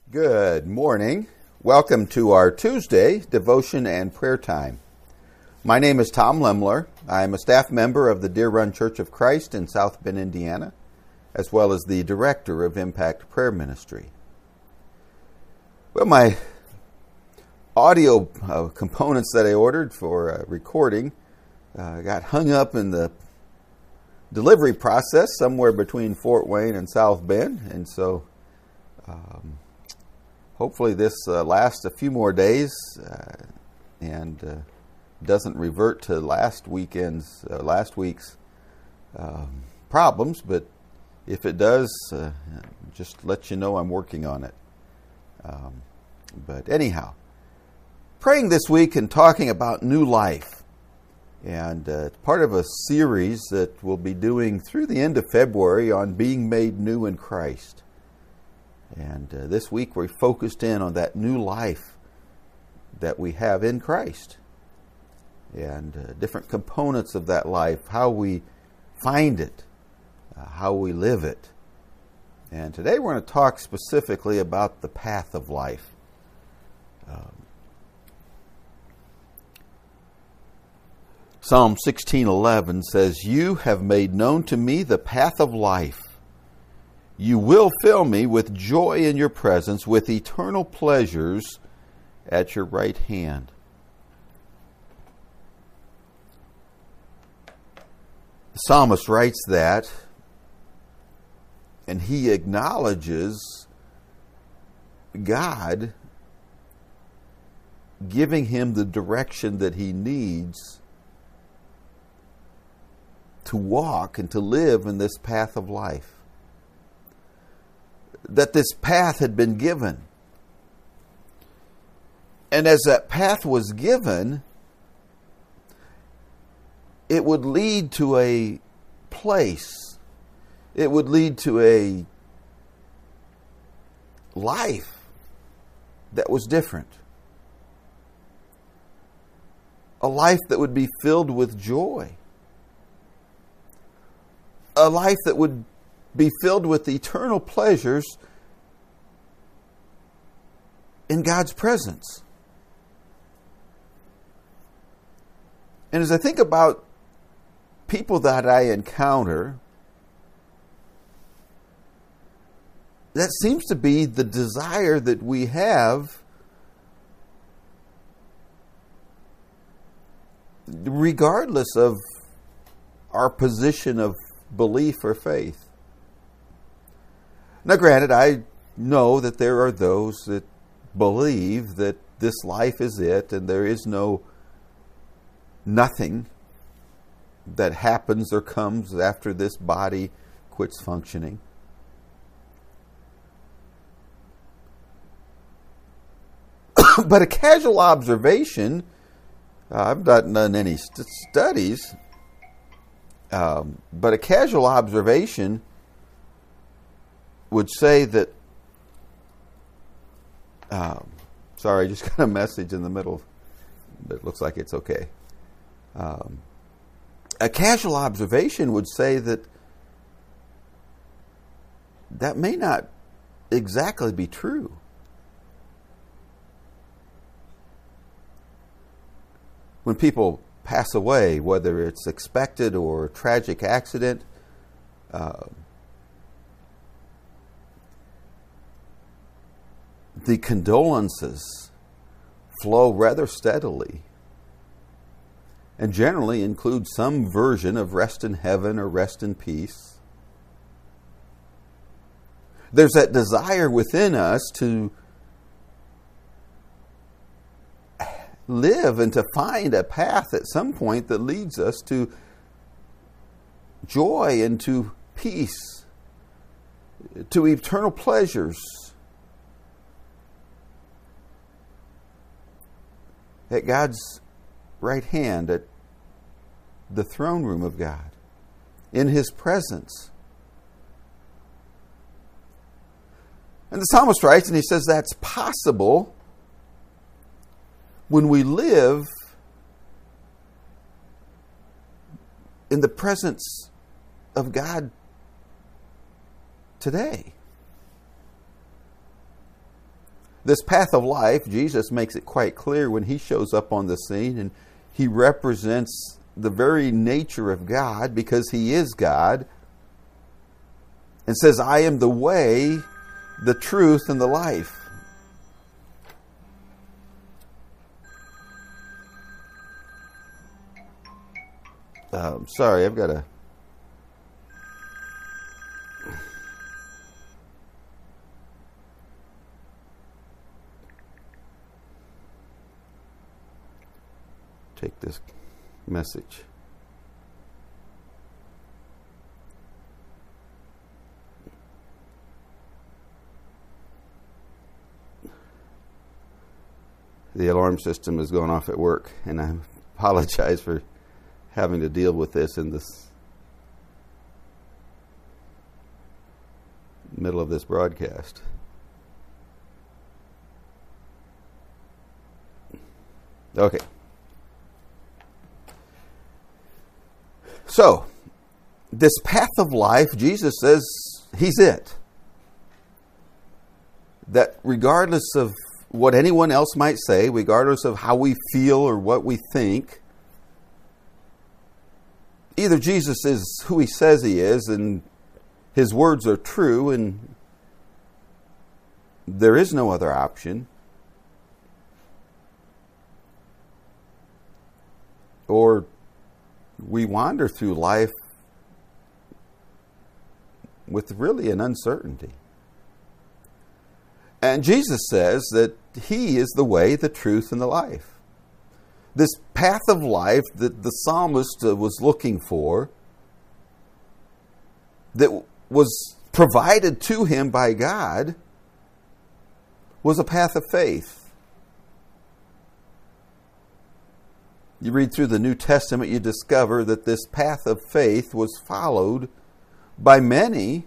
Good morning. Welcome to our Tuesday devotion and prayer time. My name is Tom Lemler. I am a staff member of the Deer Run Church of Christ in South Bend, Indiana, as well as the director of Impact Prayer Ministry. Well, my audio components that I ordered for recording got hung up in the delivery process somewhere between Fort Wayne and South Bend, and so hopefully this lasts a few more days and doesn't revert to last week's problems. But if it does, just let you know I'm working on it. But anyhow, praying this week and talking about new life. And part of a series that we'll be doing through the end of February on being made new in Christ. And this week we're focused in on that new life that we have in Christ. And different components of that life, how we find it, how we live it. And today we're going to talk specifically about the path of life. Psalm 16:11 says, "You have made known to me the path of life. You will fill me with joy in your presence, with eternal pleasures at your right hand." The psalmist writes that, and he acknowledges God giving him the direction that he needs to walk and to live in this path of life. That this path had been given. And as that path was given, it would lead to a place. It would lead to a life that was different. A life that would be filled with joy. A life that would be filled with eternal pleasures in God's presence. And as I think about people that I encounter, that seems to be the desire that we have, regardless of our position of belief or faith. Now, granted, I know that there are those that believe that this life is it and there is nothing that happens or comes after this body quits functioning. But a casual observation, I've not done any studies, but a casual observation would say that, sorry, I just got a message in the middle, but it looks like it's okay. A casual observation would say that that may not exactly be true. When people pass away, whether it's expected or a tragic accident, the condolences flow rather steadily and generally include some version of rest in heaven or rest in peace. There's that desire within us to live and to find a path at some point that leads us to joy and to peace, to eternal pleasures. At God's right hand, at the throne room of God, in His presence. And the psalmist writes, and he says that's possible when we live in the presence of God today. This path of life, Jesus makes it quite clear when he shows up on the scene, and he represents the very nature of God because he is God, and says, I am the way, the truth, and the life. Sorry, I've got to... take this message. The alarm system is going off at work, and I apologize for having to deal with this in this middle of this broadcast. Okay. So, this path of life, Jesus says he's it. That regardless of what anyone else might say, regardless of how we feel or what we think, either Jesus is who he says he is and his words are true and there is no other option, or we wander through life with really an uncertainty. And Jesus says that he is the way, the truth, and the life. This path of life that the psalmist was looking for, that was provided to him by God, was a path of faith. You read through the New Testament, you discover that this path of faith was followed by many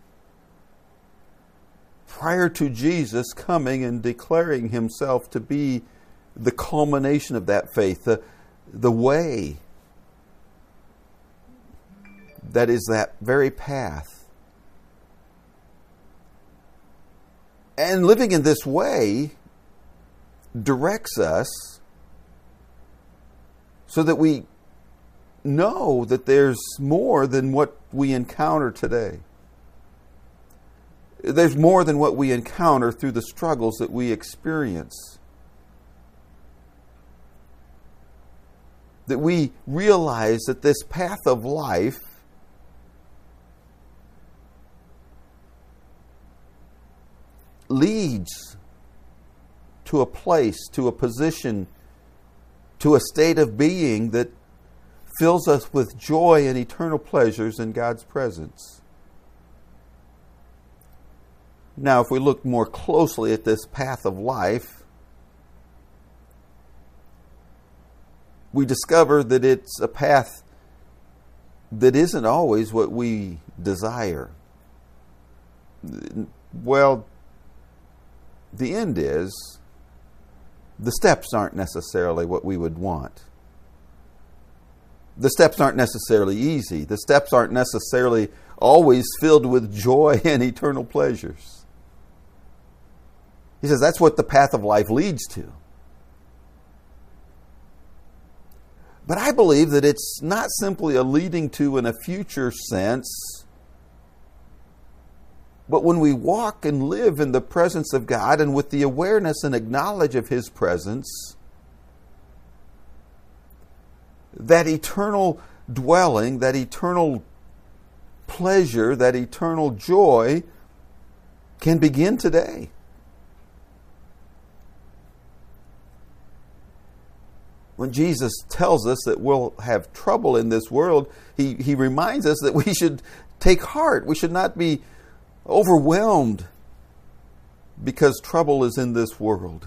prior to Jesus coming and declaring himself to be the culmination of that faith, the way that is that very path. And living in this way directs us so that we know that there's more than what we encounter today. There's more than what we encounter through the struggles that we experience. That we realize that this path of life leads to a place, to a position, to a state of being that fills us with joy and eternal pleasures in God's presence. Now, if we look more closely at this path of life, we discover that it's a path that isn't always what we desire. Well, the end is, the steps aren't necessarily what we would want. The steps aren't necessarily easy. The steps aren't necessarily always filled with joy and eternal pleasures. He says that's what the path of life leads to. But I believe that it's not simply a leading to in a future sense, but when we walk and live in the presence of God and with the awareness and knowledge of his presence, that eternal dwelling, that eternal pleasure, that eternal joy can begin today. When Jesus tells us that we'll have trouble in this world, he reminds us that we should take heart. We should not be overwhelmed because trouble is in this world.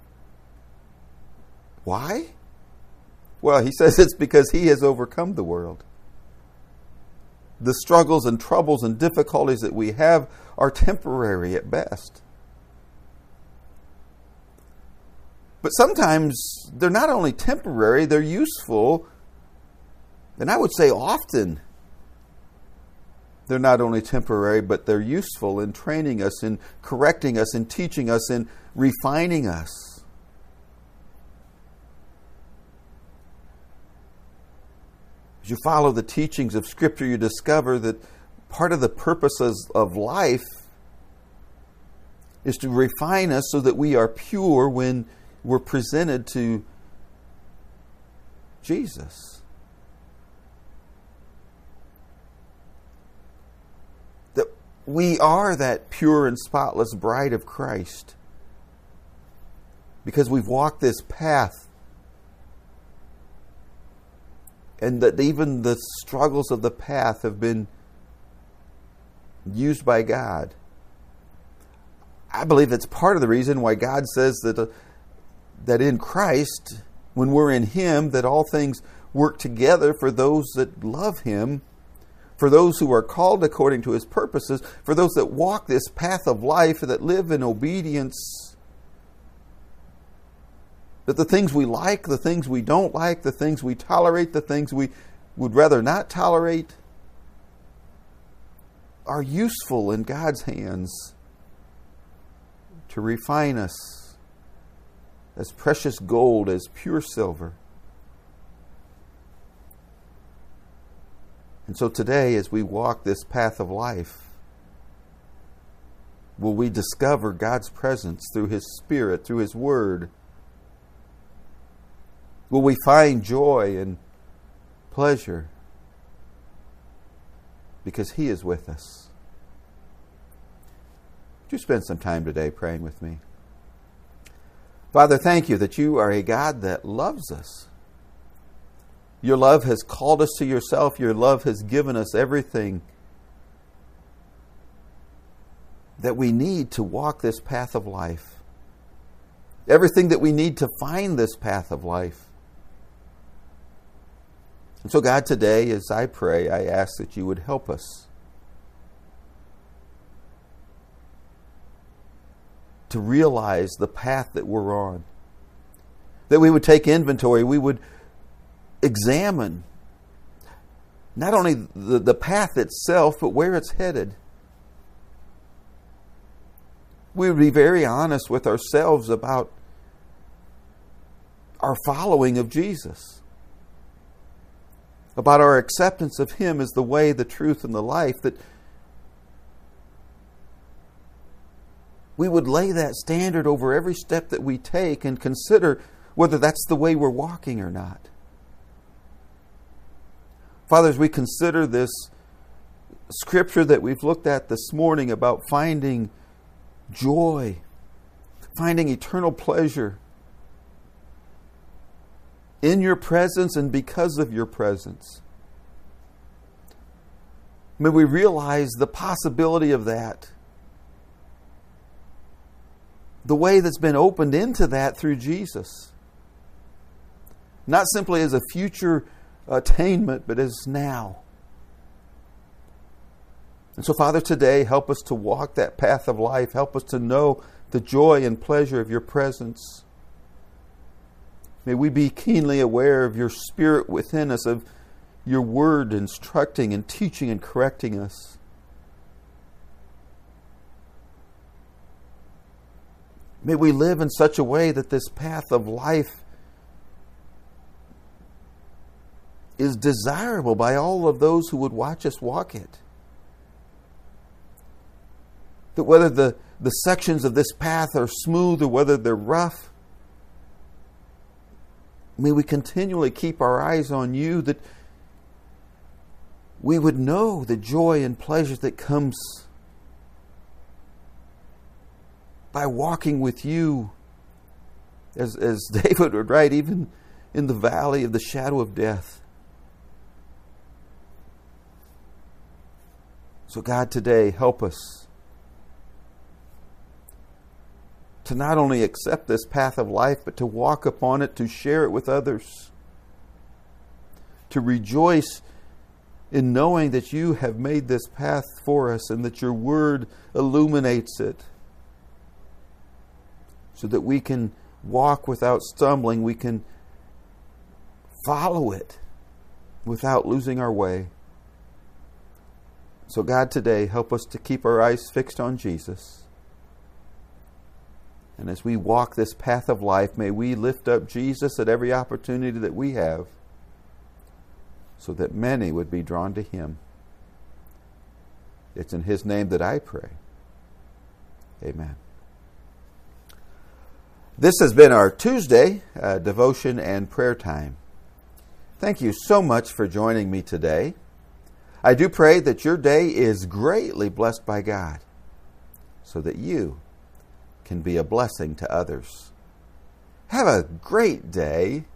Why? Well, he says it's because he has overcome the world. The struggles and troubles and difficulties that we have are temporary at best. But sometimes they're not only temporary, they're useful. And I would say often They're not only temporary, but they're useful in training us, in correcting us, in teaching us, in refining us. As you follow the teachings of Scripture, you discover that part of the purposes of life is to refine us so that we are pure when we're presented to Jesus. That we are that pure and spotless bride of Christ because we've walked this path, and that even the struggles of the path have been used by God. I believe that's part of the reason why God says that in Christ, when we're in Him, that all things work together for those that love Him, for those who are called according to His purposes, for those that walk this path of life, that live in obedience. That the things we like, the things we don't like, the things we tolerate, the things we would rather not tolerate, are useful in God's hands to refine us as precious gold, as pure silver. And so today, as we walk this path of life, will we discover God's presence through His Spirit, through His Word? Will we find joy and pleasure because He is with us? Would you spend some time today praying with me? Father, thank You that You are a God that loves us. Your love has called us to Yourself. Your love has given us everything that we need to walk this path of life. Everything that we need to find this path of life. And so, God, today, as I pray, I ask that You would help us to realize the path that we're on. That we would take inventory, we would examine not only the path itself, but where it's headed. We would be very honest with ourselves about our following of Jesus, about our acceptance of Him as the way, the truth, and the life, that we would lay that standard over every step that we take and consider whether that's the way we're walking or not. Father, as we consider this scripture that we've looked at this morning about finding joy, finding eternal pleasure in Your presence and because of Your presence, may we realize the possibility of that, the way that's been opened into that through Jesus. Not simply as a future attainment, but as now. And so, Father, today, help us to walk that path of life. Help us to know the joy and pleasure of Your presence. May we be keenly aware of Your Spirit within us, of Your Word instructing and teaching and correcting us. May we live in such a way that this path of life is desirable by all of those who would watch us walk it. That whether the sections of this path are smooth or whether they're rough, may we continually keep our eyes on You, that we would know the joy and pleasure that comes by walking with You, as David would write, even in the valley of the shadow of death. So God, today, help us to not only accept this path of life, but to walk upon it, to share it with others, to rejoice in knowing that You have made this path for us and that Your Word illuminates it, so that we can walk without stumbling, we can follow it without losing our way. So God, today, help us to keep our eyes fixed on Jesus. And as we walk this path of life, may we lift up Jesus at every opportunity that we have, so that many would be drawn to Him. It's in His name that I pray. Amen. This has been our Tuesday devotion and prayer time. Thank you so much for joining me today. I do pray that your day is greatly blessed by God, so that you can be a blessing to others. Have a great day.